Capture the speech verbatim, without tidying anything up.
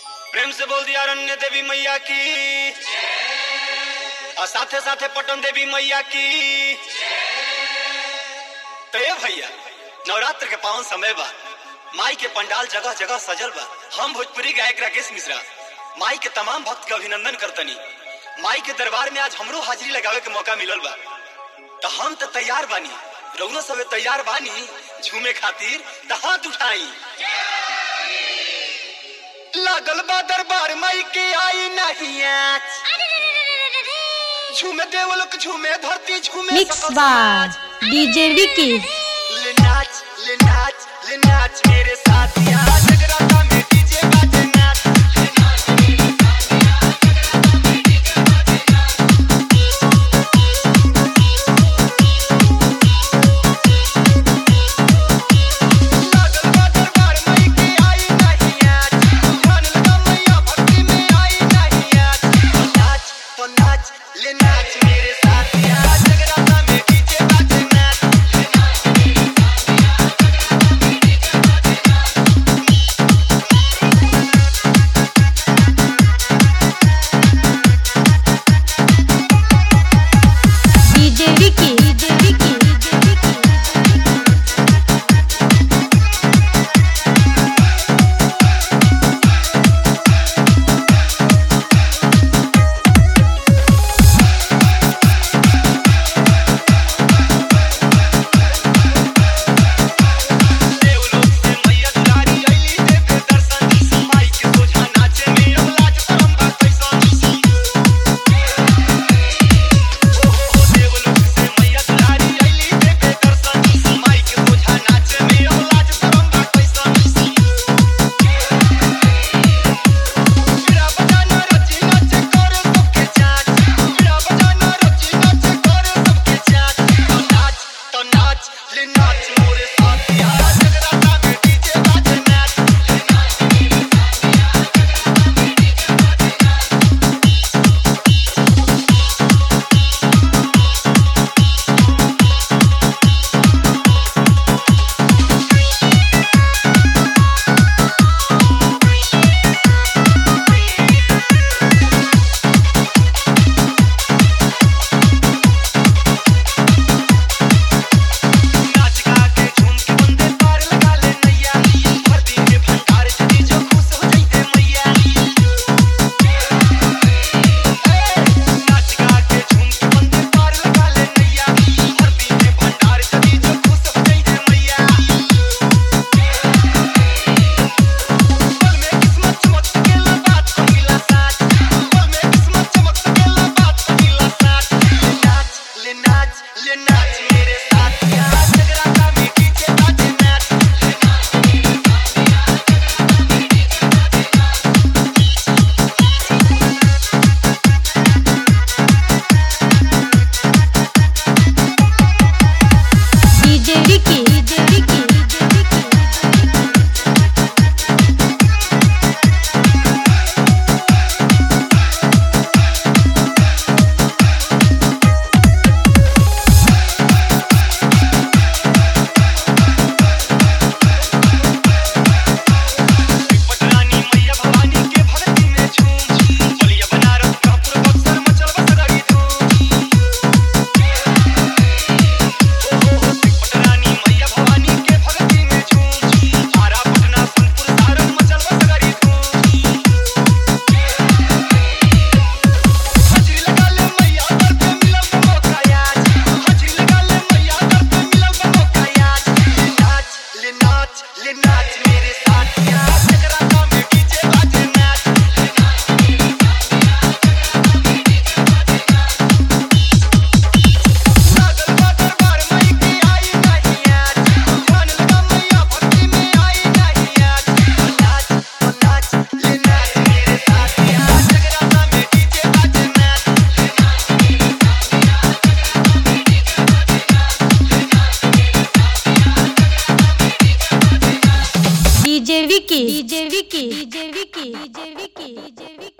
प्रेम से बोल दिया अरण्य देवी मैया की और साथे साथे पटन देवी मैया की। तो ये भैया नवरात्र के पावन समय बा, माई के पंडाल जगह जगह सजल बा। हम भोजपुरी गायक राकेश मिश्रा माई के तमाम भक्त के अभिनंदन करतनी। माई के दरबार में आज हमरो हाजिरी लगावे के मौका मिलल बा, तो हम तो तैयार बानी, रउनो सबे तैयार बानी झूमे खातिर, तो हाथ उठाई। लागल बा दरबार माई के आई नहीं आज, झूमे देवलोक झूमे धरती झूमे मिक्स बाय डीजे विकी। ले नाच ले नाच ले नाच मेरे साथ यार, जगराता में डीजे बाजे नाच। ले नाच मेरे साथ यार, जगराता में डीजे बाजे नाच। लागल बा दरबार माई के आई नहीं आज, ध्यान लगा मैया भक्ति में आई नहीं आज। तो नाच तो नाच ले नाच मेरे साथ यार, जगराता में डीजे बाजे नाच। ले नाच मेरे साथ यार, जगराता में डीजे बाजे नाच। DJ Vicky DJ Vicky DJ Vicky. देवलोक से मैया दुलारी आईली देवे दर्शन, माई के सोझा नाचे में अब लाज शरम बा कैसन। ओ हो हो देवलोक से मैया दुलारी आईली देवे दर्शन, माई के सोझा नाचे में अब लाज शरम बा कैसन। बिड़ा बजाना रची नाचे करे सबके चाच, बिड़ा बजाना रची नाचे करे सबके चाच। तो नाच तो नाच ले नाच मोरे साथ यार, जगराता में डीजे बाजे नाच। ले नाच मेरे साथ यार, जगराता में डीजे बाजे नाच। नाच गा के झूम के बंदे पार लगा ले नैया, धरती के भंडार चली जो खुश हो जइते मैया। नाच गा के झूम के बंदे पार लगा ले नैया, धरती के भंडार चली जो खुश हो जइते मैया। पल में किस्मत चमक सकेला बात पहिला साथ, पल में किस्मत चमक सकेला बात पहिला साथ। ले नाच ले नाच ले नाच मेरे साथ यार, जगराता में डीजे बाजे नाच। ले नाच मेरे साथ यार, जगराता में डीजे बाजे नाच। DJ Vicky DJ Vicky DJ Vicky. पटरानी मैया भवानी के भक्ति में झूम, बलिया बनारस कानपुर बक्सर मचल बसगाड़ी धूम। ओ हो हो पटरानी मैया भवानी के भक्ति में झूम, आरा पटना सोनपुर सारण मचल बसगाड़ी धूम। हाजिरी लगा ले मैया दर पे मिलल बा मौका आज, हाजिरी लगा ले मैया दर पे मिलल बा मौका आज। ले नाच ले नाच ले नाच मेरे साथ यार, जगराता में डीजे बाजे नाच। ले नाच मेरे साथ यार, जगराता में डीजे बाजे नाच। लागल बा दरबार माई के आई नहीं आज, ध्यान लगा मैया भक्ति में आई नहीं आज। तो नाच तो नाच ले नाच मेरे साथ यार, जगराता में डीजे बाजे नाच। ले नाच मेरे साथ यार, जगराता में डीजे बाजे नाच। ले नाच मेरे साथ यार, जगराता में डीजे बाजे नाच। DJ Vicky DJ Vicky DJ Vicky DJ Vicky DJ Vicky.